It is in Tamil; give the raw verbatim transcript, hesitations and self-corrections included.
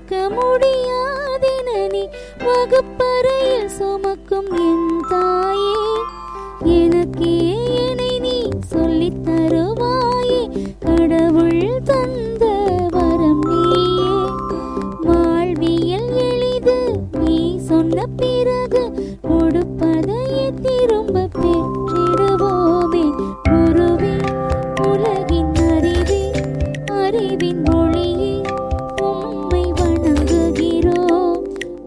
மறக்க முடியாதென நீ வகுப்பறையில் சுமக்கும் என் தாயே, எனக்கே என்னை நீ சொல்லித் தருவாயே, கடவுள் தந்த வரம் நீயே. வாழ்வியல் எளிது நீ சொன்ன பிறகு